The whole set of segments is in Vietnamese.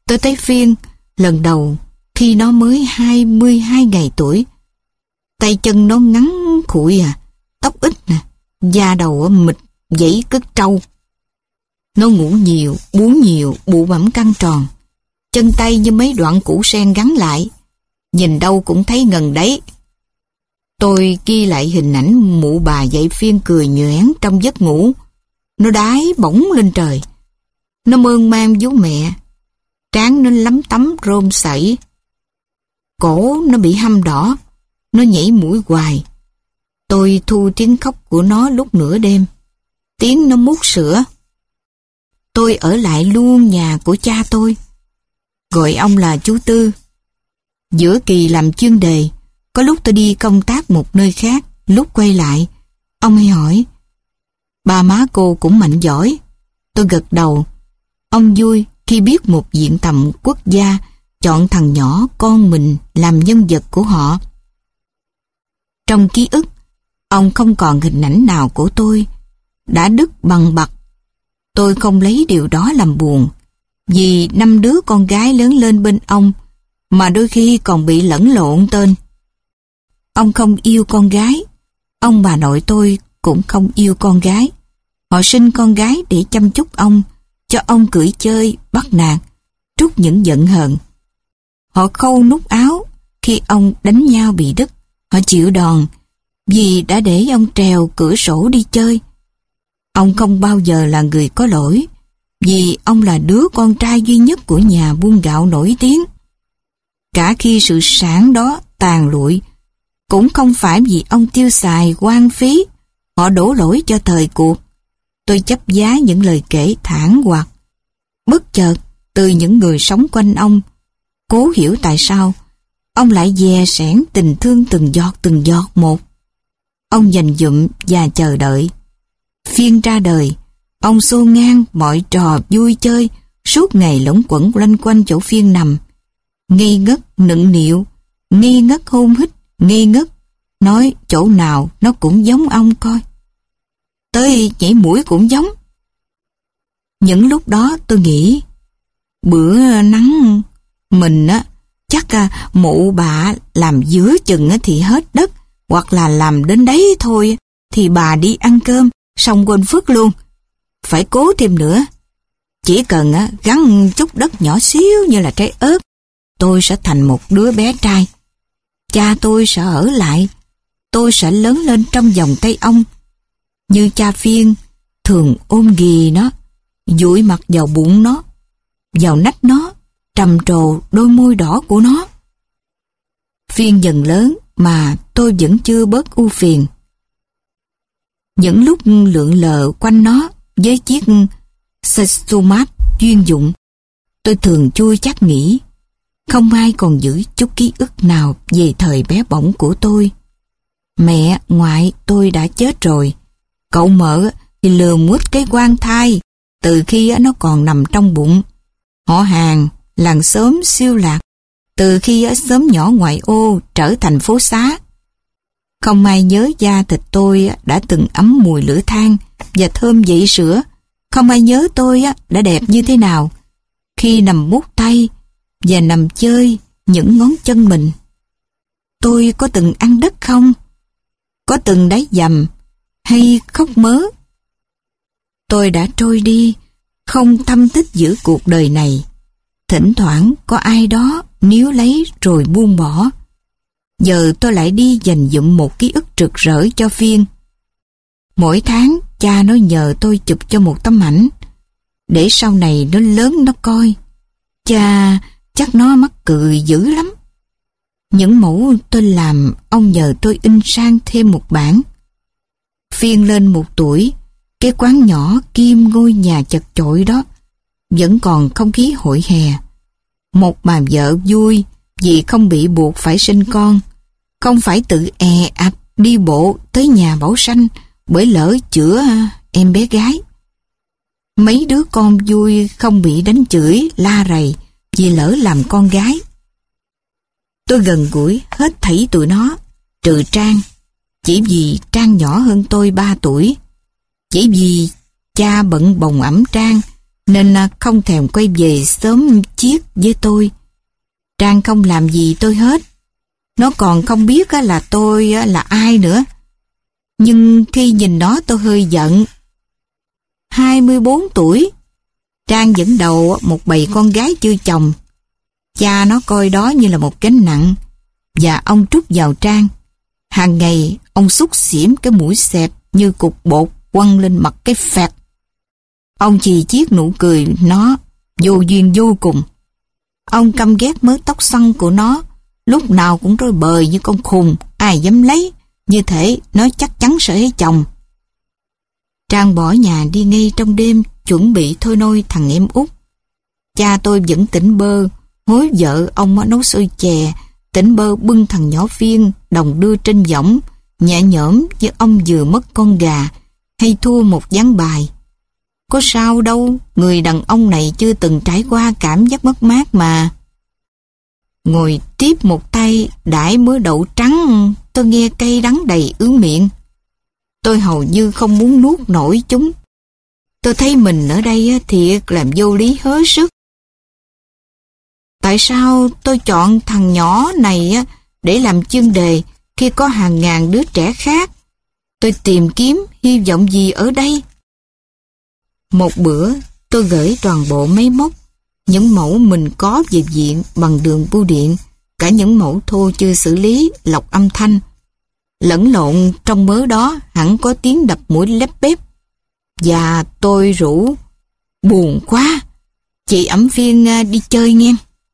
Tôi thấy Phiên lần đầu khi nó mới 22 ngày tuổi. Tay chân nó ngắn khụi tóc ít nè, da đầu mịt dãy cứt trâu. Nó ngủ nhiều, bú nhiều, bụ bẩm căng tròn. Chân tay như mấy đoạn củ sen gắn lại. Nhìn đâu cũng thấy ngần đấy. Tôi ghi lại hình ảnh mụ bà dạy Phiên cười nhoẻn trong giấc ngủ. Nó đái bổng lên trời. Nó mơn man vú mẹ. Trán nó lấm tấm rôm sảy. Cổ nó bị hăm đỏ. Nó nhảy mũi hoài. Tôi thu tiếng khóc của nó lúc nửa đêm. Tiếng nó mút sữa. Tôi ở lại luôn nhà của cha tôi. Gọi ông là chú Tư. Giữa kỳ làm chuyên đề, có lúc tôi đi công tác một nơi khác, lúc quay lại, ông hay hỏi, ba má cô cũng mạnh giỏi. Tôi gật đầu. Ông vui khi biết một viện tầm quốc gia chọn thằng nhỏ con mình làm nhân vật của họ. Trong ký ức, ông không còn hình ảnh nào của tôi. Đã đứt bằng bặt. Tôi không lấy điều đó làm buồn, vì 5 đứa con gái lớn lên bên ông, mà đôi khi còn bị lẫn lộn tên. Ông không yêu con gái. Ông bà nội tôi cũng không yêu con gái. Họ sinh con gái để chăm chút ông, cho ông cưỡi chơi, bắt nạt, trút những giận hờn. Họ khâu nút áo khi ông đánh nhau bị đứt. Họ chịu đòn vì đã để ông trèo cửa sổ đi chơi. Ông không bao giờ là người có lỗi, vì ông là đứa con trai duy nhất của nhà buôn gạo nổi tiếng. Cả khi sự sản đó tàn lụi, cũng không phải vì ông tiêu xài hoang phí, họ đổ lỗi cho thời cuộc. Tôi chấp giá những lời kể thản hoặc, bất chợt từ những người sống quanh ông, cố hiểu tại sao ông lại dè sẻn tình thương từng giọt một. Ông dành dụm và chờ đợi. Phiên ra đời, ông xô ngang mọi trò vui chơi, suốt ngày lẫn quẩn loanh quanh chỗ Phiên nằm. Ngây ngất nựng nịu, ngây ngất hôn hít, ngây ngất, nói chỗ nào nó cũng giống ông coi. Tới nhảy mũi cũng giống. Những lúc đó tôi nghĩ, bữa nắng mình chắc mụ bà làm giữa chừng thì hết đất, hoặc là làm đến đấy thôi thì bà đi ăn cơm xong quên phước luôn. Phải cố thêm nữa. Chỉ cần gắn chút đất nhỏ xíu như là trái ớt, tôi sẽ thành một đứa bé trai. Cha tôi sẽ ở lại. Tôi sẽ lớn lên trong vòng tay ông. Như cha Phiên thường ôm ghì nó, dụi mặt vào bụng nó, vào nách nó, trầm trồ đôi môi đỏ của nó. Phiên dần lớn mà tôi vẫn chưa bớt ưu phiền. Những lúc lượn lờ quanh nó với chiếc Sextomat chuyên dụng, tôi thường chui chắc nghĩ không ai còn giữ chút ký ức nào về thời bé bỏng của tôi. Mẹ, ngoại tôi đã chết rồi. Cậu mợ thì lừa mút cái quan thai từ khi nó còn nằm trong bụng. Họ hàng, làng xóm siêu lạc từ khi xóm nhỏ ngoại ô trở thành phố xá. Không ai nhớ da thịt tôi đã từng ấm mùi lửa than và thơm dậy sữa. Không ai nhớ tôi đã đẹp như thế nào khi nằm bút tay và nằm chơi những ngón chân mình. Tôi có từng ăn đất không? Có từng đáy dầm hay khóc mớ? Tôi đã trôi đi, không thâm tích giữa cuộc đời này. Thỉnh thoảng có ai đó níu lấy rồi buông bỏ. Giờ tôi lại đi dành dụm một ký ức rực rỡ cho Phiên. Mỗi tháng cha nó nhờ tôi chụp cho một tấm ảnh, để sau này nó lớn nó coi. Cha chắc nó mắc cười dữ lắm. Những mẫu tôi làm, ông nhờ tôi in sang thêm một bản. Phiên lên 1 tuổi, cái quán nhỏ kim ngôi nhà chật chội đó vẫn còn không khí hội hè. Một bà vợ vui vì không bị buộc phải sinh con, không phải tự ạp đi bộ tới nhà Bảo Sanh bởi lỡ chữa em bé gái. Mấy đứa con vui không bị đánh chửi, la rầy vì lỡ làm con gái. Tôi gần gũi hết thảy tụi nó, trừ Trang, chỉ vì Trang nhỏ hơn tôi 3 tuổi. Chỉ vì cha bận bồng ẵm Trang nên không thèm quay về sớm chiết với tôi. Trang không làm gì tôi hết. Nó còn không biết là tôi là ai nữa. Nhưng khi nhìn nó tôi hơi giận. 24 tuổi, Trang dẫn đầu một bầy con gái chưa chồng. Cha nó coi đó như là một gánh nặng, và ông trút vào Trang. Hàng ngày ông xúc xỉm cái mũi xẹp như cục bột quăng lên mặt cái phẹt. Ông chì chiết nụ cười nó vô duyên vô cùng. Ông căm ghét mớ tóc xoăn của nó, lúc nào cũng rối bời như con khùng, ai dám lấy, như thể nó chắc chắn sẽ lấy chồng. Trang bỏ nhà đi ngay trong đêm, chuẩn bị thôi nôi thằng em út. Cha tôi vẫn tỉnh bơ, hối vợ ông nấu xôi chè, tỉnh bơ bưng thằng nhỏ Phiên đồng đưa trên võng, nhẹ nhõm như ông vừa mất con gà hay thua một ván bài. Có sao đâu, người đàn ông này chưa từng trải qua cảm giác mất mát mà. Ngồi tiếp một tay đãi mớ đậu trắng, tôi nghe cay đắng đầy ứ miệng. Tôi hầu như không muốn nuốt nổi chúng. Tôi thấy mình ở đây thiệt làm vô lý hết sức. Tại sao tôi chọn thằng nhỏ này để làm chuyên đề khi có hàng ngàn đứa trẻ khác? Tôi tìm kiếm hy vọng gì ở đây? Một bữa, tôi gửi toàn bộ máy móc, những mẫu mình có về viện bằng đường bưu điện, cả những mẫu thô chưa xử lý, lọc âm thanh. Lẫn lộn trong mớ đó hẳn có tiếng đập mũi lép bép. Và tôi rủ, buồn quá, chị ẵm Phiên đi chơi nghe.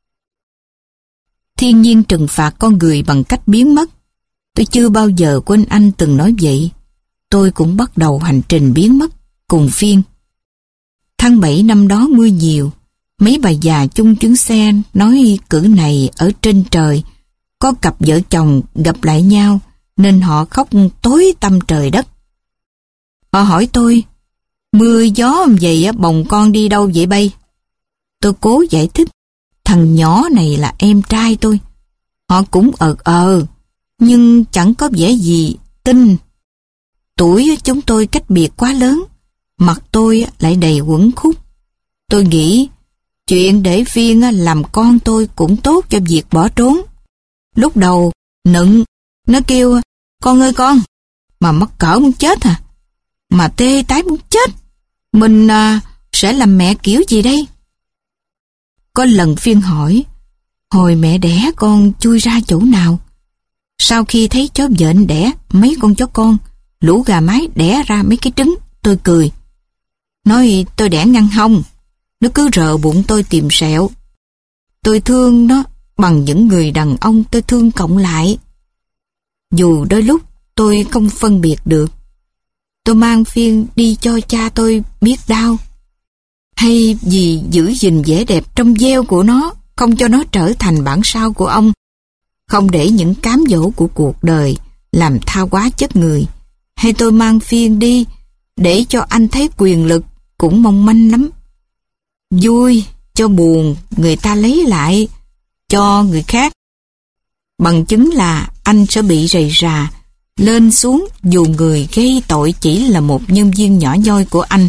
Thiên nhiên trừng phạt con người bằng cách biến mất. Tôi chưa bao giờ quên anh từng nói vậy. Tôi cũng bắt đầu hành trình biến mất cùng Phiên. Tháng 7 năm đó mưa nhiều. Mấy bà già chung chuyến xe nói cử này ở trên trời. Có cặp vợ chồng gặp lại nhau nên họ khóc tối tăm trời đất. Họ hỏi tôi, mưa gió vậy bồng con đi đâu vậy bay? Tôi cố giải thích, thằng nhỏ này là em trai tôi. Họ cũng nhưng chẳng có vẻ gì tin. Tuổi chúng tôi cách biệt quá lớn, mặt tôi lại đầy quẫn khúc. Tôi nghĩ chuyện để Phiên làm con tôi cũng tốt cho việc bỏ trốn. Lúc đầu nựng, nó kêu con ơi con, mà mắc cỡ muốn chết à, mà tê tái muốn chết. Mình sẽ làm mẹ kiểu gì đây? Có lần Phiên hỏi, hồi mẹ đẻ con chui ra chỗ nào? Sau khi thấy chó vện đẻ mấy con chó con, lũ gà mái đẻ ra mấy cái trứng, tôi cười. Nói tôi đẻ ngăn hông, nó cứ rờ bụng tôi tìm sẹo. Tôi thương nó bằng những người đàn ông tôi thương cộng lại. Dù đôi lúc tôi không phân biệt được. Tôi mang Phiên đi cho cha tôi biết đau, hay vì giữ gìn vẻ đẹp trong veo của nó, không cho nó trở thành bản sao của ông, không để những cám dỗ của cuộc đời làm tha hóa chất người. Hay tôi mang Phiên đi để cho anh thấy quyền lực cũng mong manh lắm. Vui cho buồn người ta lấy lại cho người khác. Bằng chứng là anh sẽ bị rầy rà lên xuống dù người gây tội chỉ là một nhân viên nhỏ nhoi của anh.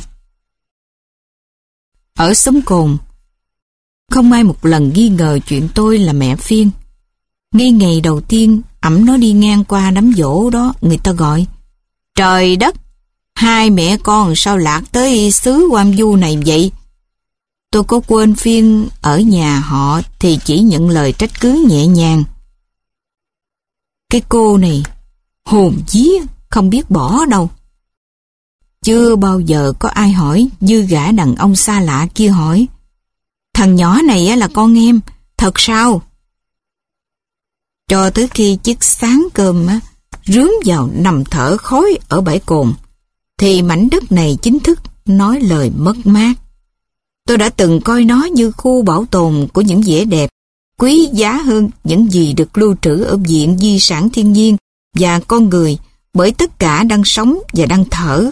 Ở xóm Cồn, không ai một lần nghi ngờ chuyện tôi là mẹ Phiên. Ngay ngày đầu tiên ẵm nó đi ngang qua đám giỗ đó, người ta gọi, trời đất, hai mẹ con sao lạc tới xứ Hoam Du này vậy? Tôi có quên Phiên ở nhà họ thì chỉ nhận lời trách cứ nhẹ nhàng. Cái cô này hồn vía không biết bỏ đâu. Chưa bao giờ có ai hỏi như gã đàn ông xa lạ kia hỏi, thằng nhỏ này là con em, thật sao? Cho tới khi chiếc sáng cơm rướm vào nằm thở khói ở bãi cồn, thì mảnh đất này chính thức nói lời mất mát. Tôi đã từng coi nó như khu bảo tồn của những vẻ đẹp, quý giá hơn những gì được lưu trữ ở Viện Di sản Thiên nhiên và con người, bởi tất cả đang sống và đang thở.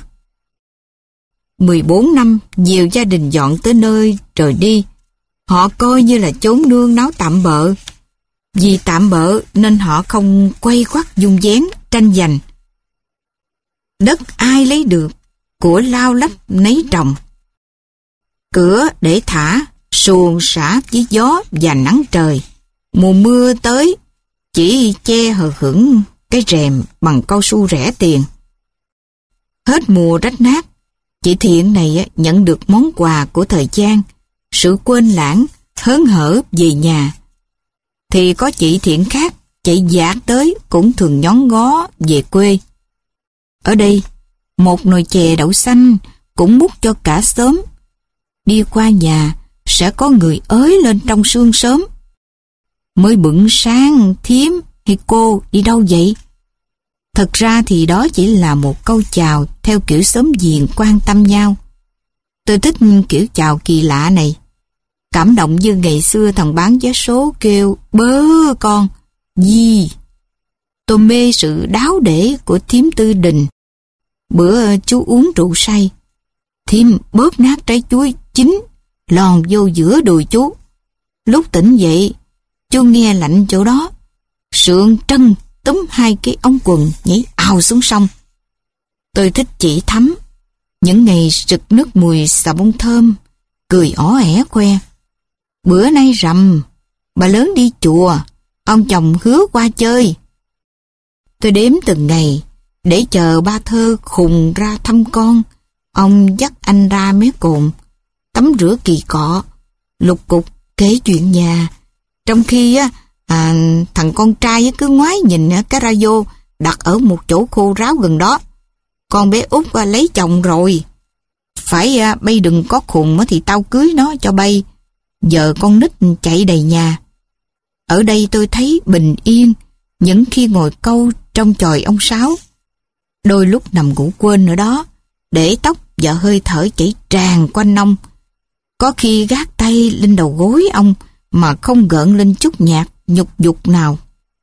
14 năm, nhiều gia đình dọn tới nơi rồi đi. Họ coi như là chốn nương náu tạm bợ. Vì tạm bợ nên họ không quay quắt dung vén, tranh giành. Đất ai lấy được, của lao lách nấy trồng. Cửa để thả, suồng xả với gió và nắng trời. Mùa mưa tới, chỉ che hờ hững cái rèm bằng cao su rẻ tiền. Hết mùa rách nát, chị Thiện này nhận được món quà của thời gian, sự quên lãng, hớn hở về nhà. Thì có chị Thiện khác chạy dạt tới cũng thường nhón ngó về quê. Ở đây, một nồi chè đậu xanh cũng múc cho cả xóm. Đi qua nhà sẽ có người ới lên trong sương sớm. Mới bửng sáng, thím hay cô đi đâu vậy? Thật ra thì đó chỉ là một câu chào theo kiểu xóm giềng quan tâm nhau. Tôi thích kiểu chào kỳ lạ này. Cảm động như ngày xưa thằng bán vé số kêu bớ con, gì. Tôi mê sự đáo để của thím Tư Đình. Bữa chú uống rượu say, thím bóp nát trái chuối chín, lòn vô giữa đùi chú. Lúc tỉnh dậy, chú nghe lạnh chỗ đó, sượng trân túm hai cái ống quần nhảy ào xuống sông. Tôi thích chị Thắm, những ngày rực nước mùi xà bông thơm, cười ỏ ẻ khoe. Bữa nay rằm, bà lớn đi chùa, ông chồng hứa qua chơi. Tôi đếm từng ngày, để chờ ba Thơ khùng ra thăm con. Ông dắt anh ra mé cồn, tắm rửa kỳ cọ, lục cục kể chuyện nhà. Trong khi thằng con trai cứ ngoái nhìn cái radio đặt ở một chỗ khô ráo gần đó. Con bé út lấy chồng rồi. Phải bay đừng có khùng thì tao cưới nó cho bay. Giờ con nít chạy đầy nhà. Ở đây tôi thấy bình yên những khi ngồi câu trong chòi ông Sáu. Đôi lúc nằm ngủ quên ở đó, để tóc và hơi thở chảy tràn quanh ông. Có khi gác tay lên đầu gối ông mà không gợn lên chút nhạc nhục dục nào.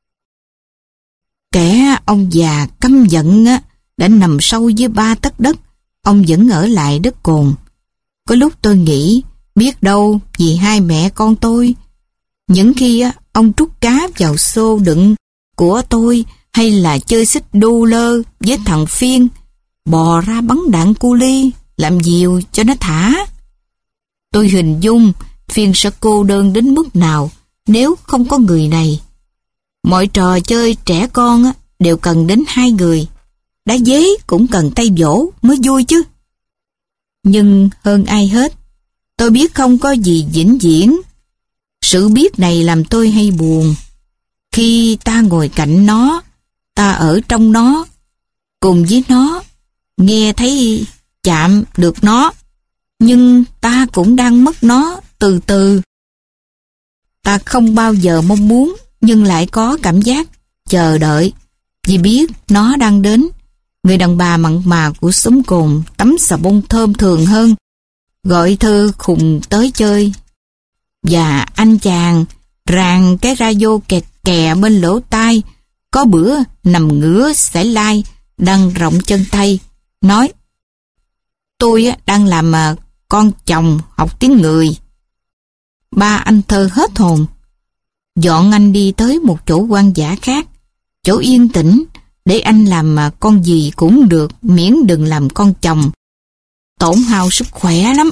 Kẻ ông già căm giận đã nằm sâu dưới 3 tấc đất, ông vẫn ở lại đất cồn. Có lúc tôi nghĩ, biết đâu vì hai mẹ con tôi. Những khi ông trút cá vào xô đựng của tôi, hay là chơi xích đu lơ với thằng Phiên, bò ra bắn đạn cu li, làm diều cho nó thả. Tôi hình dung Phiên sẽ cô đơn đến mức nào nếu không có người này. Mọi trò chơi trẻ con đều cần đến hai người. Đá dế cũng cần tay vỗ mới vui chứ. Nhưng hơn ai hết, tôi biết không có gì vĩnh viễn. Sự biết này làm tôi hay buồn. Khi ta ngồi cạnh nó, ta ở trong nó, cùng với nó, nghe thấy chạm được nó, nhưng ta cũng đang mất nó từ từ. Ta không bao giờ mong muốn, nhưng lại có cảm giác chờ đợi, vì biết nó đang đến. Người đàn bà mặn mà của xóm cồn tắm xà bông thơm thường hơn, gọi Thơ khùng tới chơi. Và anh chàng ràng cái radio kẹt kè bên lỗ tai, có bữa nằm ngửa xẻ lai, đang rộng chân tay, nói: tôi đang làm con chồng học tiếng người. Ba anh Thơ hết hồn, dọn anh đi tới một chỗ hoang dã khác, chỗ yên tĩnh, để anh làm con gì cũng được, miễn đừng làm con chồng. Tổn hao sức khỏe lắm.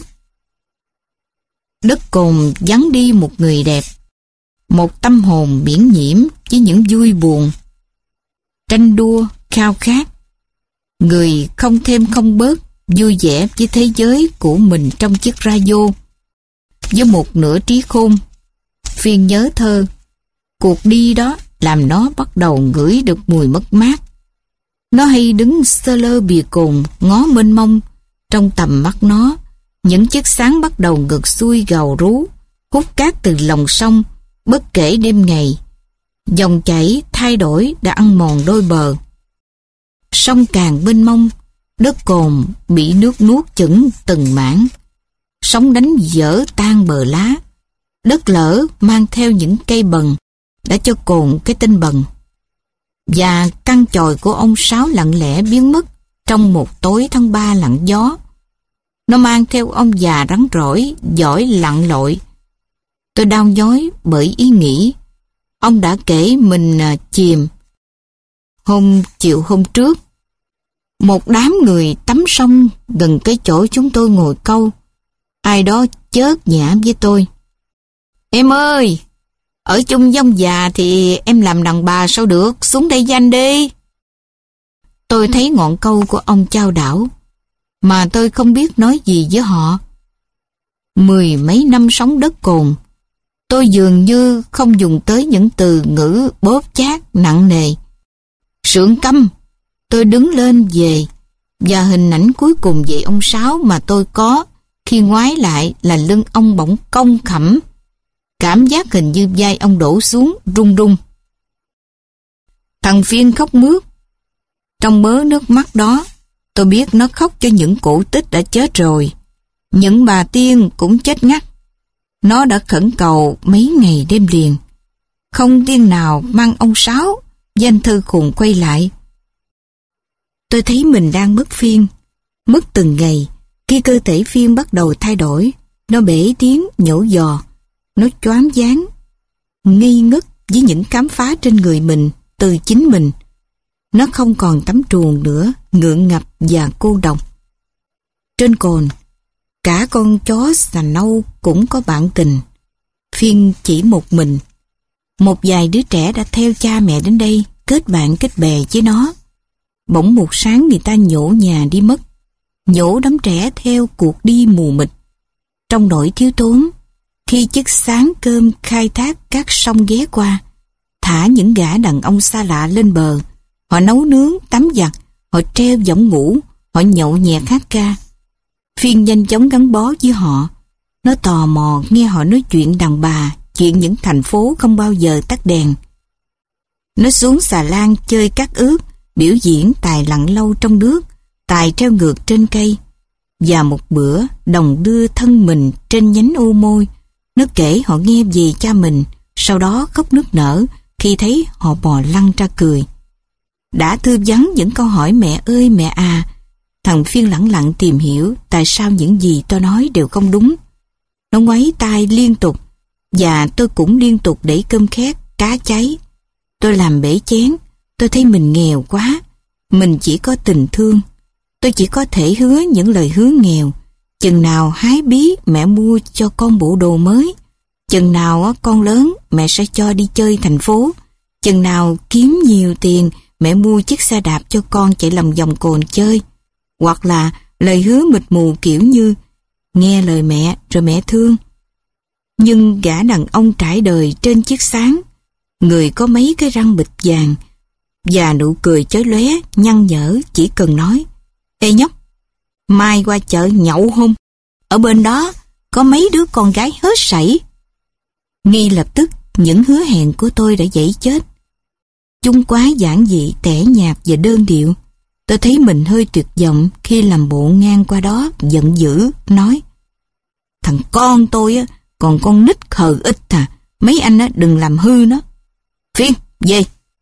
Đất cồn vắng đi một người đẹp, một tâm hồn biển nhiễm với những vui buồn, tranh đua, khao khát. Người không thêm không bớt, vui vẻ với thế giới của mình trong chiếc radio. Với một nửa trí khôn, Phiên nhớ Thơ. Cuộc đi đó làm nó bắt đầu ngửi được mùi mất mát. Nó hay đứng sơ lơ bìa cồn ngó mênh mông. Trong tầm mắt nó, những chiếc sáng bắt đầu ngược xuôi gào rú, hút cát từ lòng sông, bất kể đêm ngày. Dòng chảy thay đổi đã ăn mòn đôi bờ. Sông càng mênh mông, đất cồn bị nước nuốt chửng từng mảng. Sóng đánh dở tan bờ lá. Đất lở mang theo những cây bần, đã cho cồn cái tên bần. Và căn chòi của ông Sáu lặng lẽ biến mất trong một tối tháng 3 lặng gió. Nó mang theo ông già rắn rỏi, giỏi lặn lội. Tôi đau nhói bởi ý nghĩ ông đã kể mình chìm. Chiều hôm trước, một đám người tắm sông gần cái chỗ chúng tôi ngồi câu. ai đó chớt nhảm với tôi. Em ơi, ở chung với ông già thì em làm đàn bà sao được, xuống đây danh đi. Tôi thấy ngọn câu của ông chao đảo, mà tôi không biết nói gì với họ. 10 mấy năm sống đất cồn, tôi dường như không dùng tới những từ ngữ bóp chát nặng nề. Sượng câm, tôi đứng lên về, và hình ảnh cuối cùng về ông Sáu mà tôi có khi ngoái lại là lưng ông bỗng cong khẳm. Cảm giác hình như vai ông đổ xuống rung rung. Thằng Phiên khóc mướt. Trong mớ nước mắt đó, tôi biết nó khóc cho những cổ tích đã chết rồi. Những bà tiên cũng chết ngắt. Nó đã khẩn cầu mấy ngày đêm liền. Không tiên nào mang ông Sáu, danh thư khùng quay lại. Tôi thấy mình đang mất Phiên. Mất từng ngày, khi cơ thể Phiên bắt đầu thay đổi. Nó bể tiếng, nhổ giò. Nó choáng váng, ngây ngất với những khám phá trên người mình, từ chính mình. Nó không còn tắm truồng nữa, ngượng ngập và cô độc. Trên cồn, cả con chó xà nâu cũng có bạn tình. Phiên chỉ một mình. Một vài đứa trẻ đã theo cha mẹ đến đây, kết bạn kết bè với nó. Bỗng một sáng người ta nhổ nhà đi mất. Nhổ đám trẻ theo cuộc đi mù mịt. Trong nỗi thiếu thốn, khi chiếc sáng cơm khai thác các sông ghé qua, thả những gã đàn ông xa lạ lên bờ. Họ nấu nướng, tắm giặt, họ treo võng ngủ, họ nhậu nhẹt hát ca. Phiên nhanh chóng gắn bó với họ. Nó tò mò nghe họ nói chuyện đàn bà, chuyện những thành phố không bao giờ tắt đèn. Nó xuống xà lan chơi cát ướt, biểu diễn tài lặn lâu trong nước, tài treo ngược trên cây. Và một bữa, đồng đưa thân mình trên nhánh ô môi. Nó kể họ nghe về cha mình, sau đó khóc nức nở khi thấy họ bò lăn ra cười. Đã thư vấn những câu hỏi mẹ ơi mẹ à, thằng Phiên lẳng lặng tìm hiểu tại sao những gì tôi nói đều không đúng. Nó ngoáy tai liên tục, và tôi cũng liên tục đẩy cơm khét, cá cháy. Tôi làm bể chén, tôi thấy mình nghèo quá, mình chỉ có tình thương. Tôi chỉ có thể hứa những lời hứa nghèo. Chừng nào hái bí mẹ mua cho con bộ đồ mới. Chừng nào con lớn mẹ sẽ cho đi chơi thành phố. Chừng nào kiếm nhiều tiền mẹ mua chiếc xe đạp cho con chạy lòng vòng cồn chơi. Hoặc là lời hứa mịt mù kiểu như nghe lời mẹ rồi mẹ thương. Nhưng gã đàn ông trải đời trên chiếc sáng, người có mấy cái răng bịch vàng và nụ cười chói lóe nhăn nhở, chỉ cần nói: Ê nhóc, mai qua chợ nhậu không? Ở bên đó có mấy đứa con gái hết sảy. Ngay lập tức những hứa hẹn của tôi đã dẫy chết. Chúng quá giản dị, tẻ nhạt và đơn điệu. Tôi thấy mình hơi tuyệt vọng khi làm bộ ngang qua đó, giận dữ nói: Thằng con tôi á, còn con nít khờ ích mấy anh á đừng làm hư nó. Phiên, về.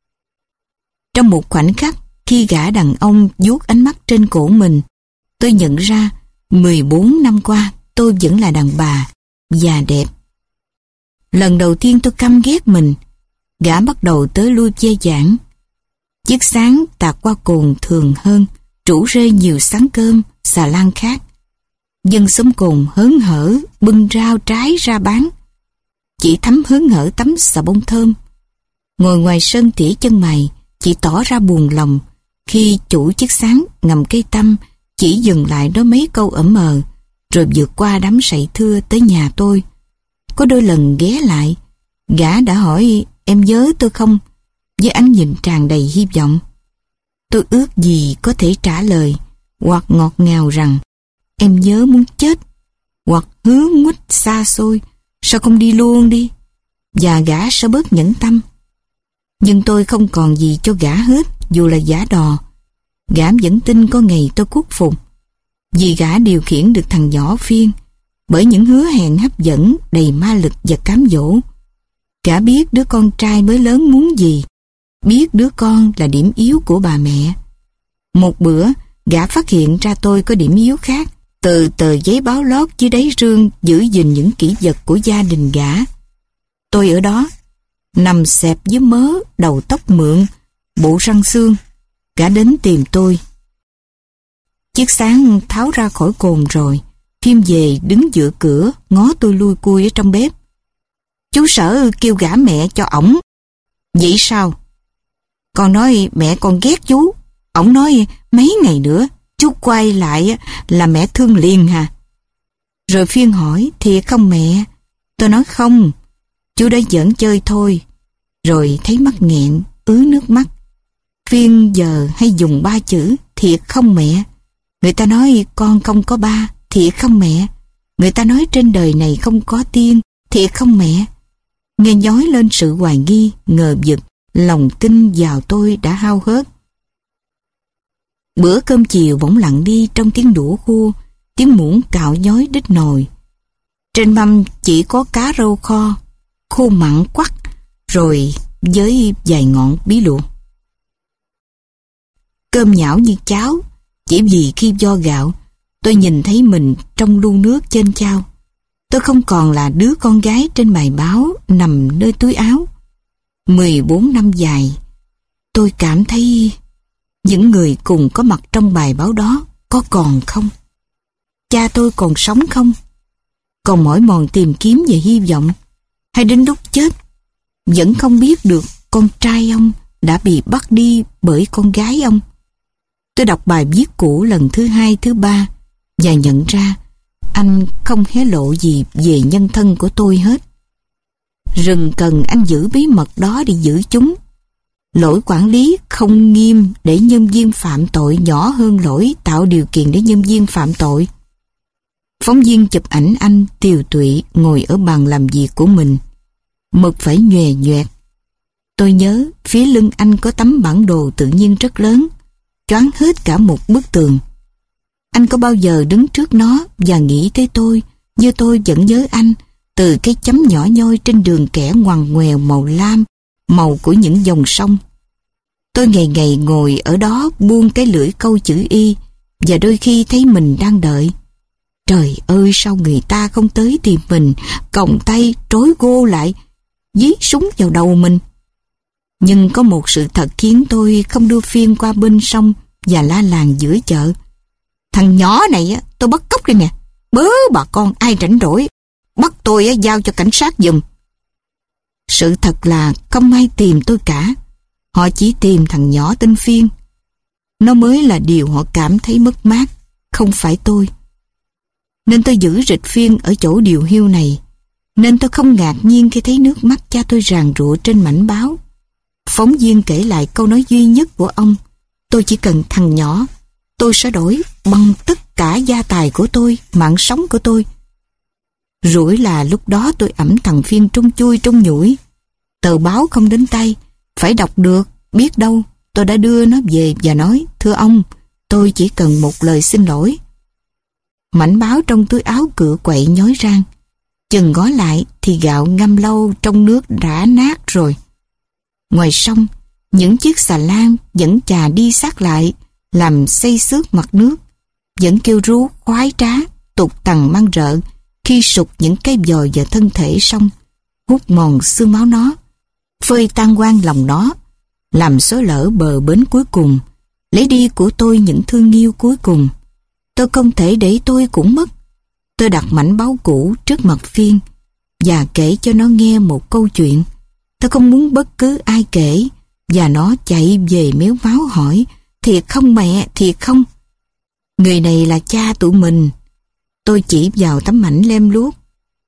Trong một khoảnh khắc, khi gã đàn ông vuốt ánh mắt trên cổ mình, tôi nhận ra 14 năm qua tôi vẫn là đàn bà và đẹp. Lần đầu tiên tôi căm ghét mình. Gã bắt đầu tới lui dè dãn. Chiếc sáng tạt qua cồn thường hơn, trũ rơi nhiều sáng cơm, xà lan khác. Dân xóm cồn hớn hở bưng rau trái ra bán. Chị Thắm hớn hở tắm xà bông thơm. Ngồi ngoài sân tỉa chân mày, chị tỏ ra buồn lòng khi chủ chiếc sáng ngầm cây tăm chỉ dừng lại nói mấy câu ẩm ờ, rồi vượt qua đám sậy thưa tới nhà tôi. Có đôi lần ghé lại, gã đã hỏi em nhớ tôi không, với ánh nhìn tràn đầy hy vọng. Tôi ước gì có thể trả lời, hoặc ngọt ngào rằng em nhớ muốn chết, hoặc hứa nguýt xa xôi, sao không đi luôn đi, và gã sẽ bớt nhẫn tâm. Nhưng tôi không còn gì cho gã hết, dù là giả đò. Gã vẫn tin có ngày tôi khuất phục, vì gã điều khiển được thằng nhỏ Phiên bởi những hứa hẹn hấp dẫn đầy ma lực và cám dỗ. Gã biết đứa con trai mới lớn muốn gì, biết đứa con là điểm yếu của bà mẹ. Một bữa, gã phát hiện ra tôi có điểm yếu khác từ tờ giấy báo lót dưới đáy rương giữ gìn những kỷ vật của gia đình gã. Tôi ở đó, nằm xẹp dưới mớ, đầu tóc mượn, bộ răng xương. Gã đến tìm tôi. Chiếc sáng tháo ra khỏi cồn rồi. Phiên về đứng giữa cửa, ngó tôi lui cui ở trong bếp. Chú Sở kêu gả mẹ cho ổng. Vậy sao? Con nói mẹ con ghét chú. Ổng nói mấy ngày nữa chú quay lại là mẹ thương liền hà. Rồi Phiên hỏi, thiệt không mẹ? Tôi nói không, chú đã giỡn chơi thôi. Rồi thấy mắt nghẹn, ứ nước mắt. Phiên giờ hay dùng 3 chữ, thiệt không mẹ? Người ta nói con không có ba, thiệt không mẹ? Người ta nói trên đời này không có tiên, thiệt không mẹ? Nghe nhói lên sự hoài nghi, ngờ vực, lòng tin vào tôi đã hao hớt. Bữa cơm chiều bỗng lặng đi trong tiếng đũa khua, tiếng muỗng cạo nhói đít nồi. Trên mâm chỉ có cá rô kho, khô mặn quắc, rồi với vài ngọn bí luộc. Cơm nhão như cháo, chỉ vì khi vo gạo, tôi nhìn thấy mình trong lu nước trên chao. Tôi không còn là đứa con gái trên bài báo nằm nơi túi áo. 14 năm dài, tôi cảm thấy những người cùng có mặt trong bài báo đó có còn không? Cha tôi còn sống không? Còn mỏi mòn tìm kiếm về hy vọng, hay đến lúc chết vẫn không biết được con trai ông đã bị bắt đi bởi con gái ông? Tôi đọc bài viết cũ lần thứ 2, thứ 3 và nhận ra anh không hé lộ gì về nhân thân của tôi hết. Rừng cần anh giữ bí mật đó để giữ chúng. Lỗi quản lý không nghiêm để nhân viên phạm tội nhỏ hơn lỗi tạo điều kiện để nhân viên phạm tội. Phóng viên chụp ảnh anh tiều tụy ngồi ở bàn làm việc của mình. Mực phải nhòe nhoẹt. Tôi nhớ phía lưng anh có tấm bản đồ tự nhiên rất lớn, choáng hết cả một bức tường. Anh có bao giờ đứng trước nó và nghĩ tới tôi, như tôi vẫn nhớ anh, từ cái chấm nhỏ nhoi trên đường kẻ ngoằn ngoèo màu lam, màu của những dòng sông. Tôi ngày ngày ngồi ở đó buông cái lưỡi câu chữ Y, và đôi khi thấy mình đang đợi. Trời ơi, sao người ta không tới tìm mình, còng tay trói gô lại, dí súng vào đầu mình. Nhưng có một sự thật khiến tôi không đưa Phiên qua bên sông và la làng giữa chợ. Thằng nhỏ này á, tôi bắt cóc đây nè. Bớ bà con ai rảnh rỗi, bắt tôi á, giao cho cảnh sát giùm. Sự thật là không ai tìm tôi cả. Họ chỉ tìm thằng nhỏ tên Phiên. Nó mới là điều họ cảm thấy mất mát, không phải tôi. Nên tôi giữ rịch Phiên ở chỗ điều hiu này. Nên tôi không ngạc nhiên khi thấy nước mắt cha tôi ràn rụa trên mảnh báo. Phóng viên kể lại câu nói duy nhất của ông: tôi chỉ cần thằng nhỏ, tôi sẽ đổi bằng tất cả gia tài của tôi, mạng sống của tôi. Rủi là lúc đó tôi ẵm thằng Phiên trung chui trung nhủi. Tờ báo không đến tay, phải đọc được, biết đâu tôi đã đưa nó về và nói: thưa ông, tôi chỉ cần một lời xin lỗi. Mảnh báo trong túi áo cựa quậy nhói rang. Chừng ngó lại thì gạo ngâm lâu trong nước đã nát rồi. Ngoài sông, những chiếc xà lan vẫn chà đi sát lại, làm xây xước mặt nước, vẫn kêu rú khoái trá, tục tằn mang rợ khi sụt những cái vòi vào thân thể sông, hút mòn xương máu nó, phơi tan quang lòng nó, làm xói lở bờ bến cuối cùng, lấy đi của tôi những thương yêu cuối cùng. Tôi không thể để tôi cũng mất. Tôi đặt mảnh báo cũ trước mặt Phiên và kể cho nó nghe một câu chuyện. Tôi không muốn bất cứ ai kể, và nó chạy về méo máu hỏi: thiệt không mẹ, thiệt không? Người này là cha tụi mình. Tôi chỉ vào tấm ảnh lem luốc.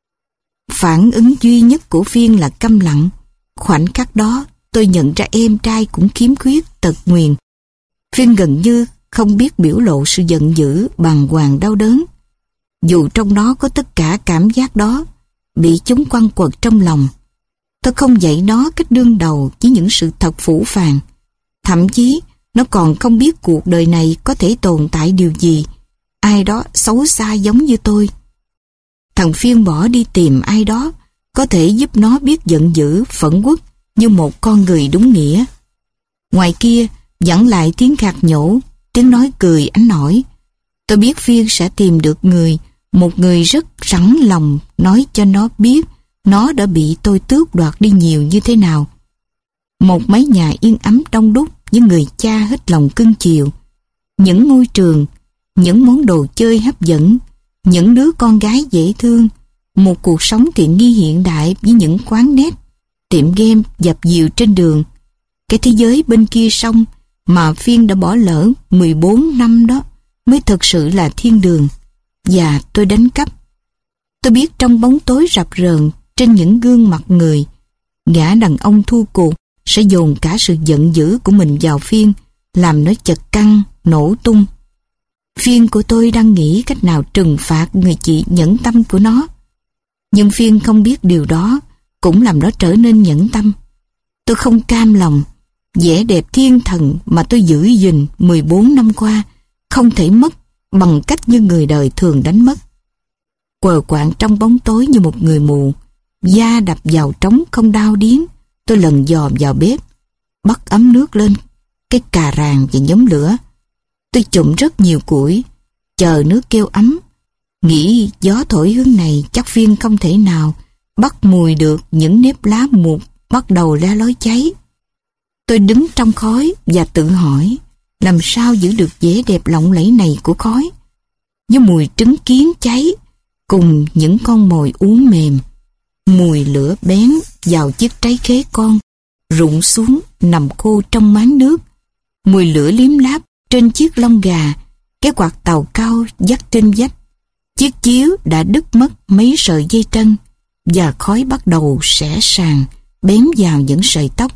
Phản ứng duy nhất của Phiên là câm lặng. Khoảnh khắc đó tôi nhận ra em trai cũng khiếm khuyết tật nguyền. Phiên gần như không biết biểu lộ sự giận dữ, bàng hoàng, đau đớn. Dù trong nó có tất cả cảm giác đó, bị chúng quăng quật trong lòng. Tôi không dạy nó cách đương đầu với những sự thật phũ phàng. Thậm chí nó còn không biết cuộc đời này có thể tồn tại điều gì, ai đó xấu xa giống như tôi. Thằng Phiên bỏ đi tìm ai đó có thể giúp nó biết giận dữ, phẫn uất như một con người đúng nghĩa. Ngoài kia vẳng lại tiếng khạc nhổ, tiếng nói cười ánh nổi. Tôi biết Phiên sẽ tìm được một người rất sẵn lòng nói cho nó biết nó đã bị tôi tước đoạt đi nhiều như thế nào. Một mái nhà yên ấm đông đúc với người cha hết lòng cưng chiều, những ngôi trường, những món đồ chơi hấp dẫn, những đứa con gái dễ thương, một cuộc sống tiện nghi hiện đại với những quán net, tiệm game dập dìu trên đường. Cái thế giới bên kia sông mà Phiên đã bỏ lỡ 14 năm đó mới thực sự là thiên đường. Và tôi đánh cắp. Tôi biết trong bóng tối rập rờn trên những gương mặt người, gã đàn ông thua cuộc sẽ dồn cả sự giận dữ của mình vào Phiên, làm nó chật căng, nổ tung. Phiên của tôi đang nghĩ cách nào trừng phạt người chị nhẫn tâm của nó. Nhưng Phiên không biết điều đó cũng làm nó trở nên nhẫn tâm. Tôi không cam lòng. Vẻ đẹp thiên thần mà tôi giữ gìn 14 năm qua không thể mất bằng cách như người đời thường đánh mất. Quờ quạng trong bóng tối như một người mù, da đập vào trống không đau điếng, tôi lần dò vào bếp, bắt ấm nước lên cái cà ràng và nhóm lửa. Tôi trụng rất nhiều củi, chờ nước kêu ấm, nghĩ gió thổi hướng này chắc Phiên không thể nào bắt mùi được những nếp lá mục bắt đầu le lói cháy. Tôi đứng trong khói và tự hỏi làm sao giữ được vẻ đẹp lộng lẫy này của khói, với mùi trứng kiến cháy cùng những con mồi uốn mềm, mùi lửa bén vào chiếc trái khế con rụng xuống nằm khô trong máng nước, mùi lửa liếm láp trên chiếc lông gà, cái quạt tàu cao dắt trên vách, chiếc chiếu đã đứt mất mấy sợi dây trân và khói bắt đầu xẻ sàn bén vào những sợi tóc.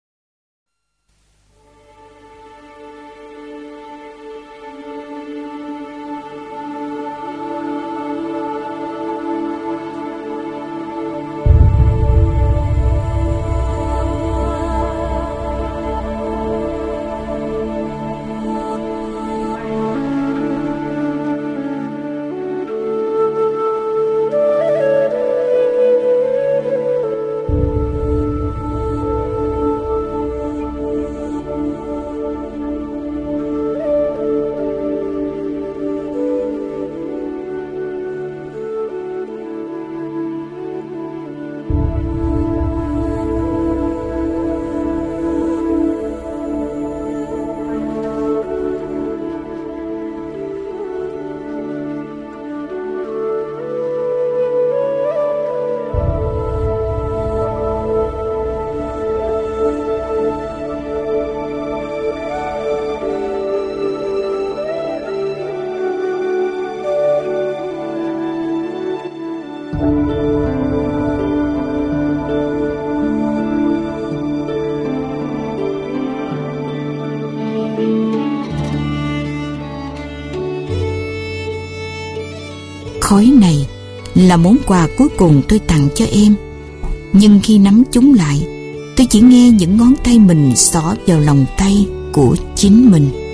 Khói này là món quà cuối cùng tôi tặng cho em. Nhưng khi nắm chúng lại, tôi chỉ nghe những ngón tay mình xỏ vào lòng tay của chính mình.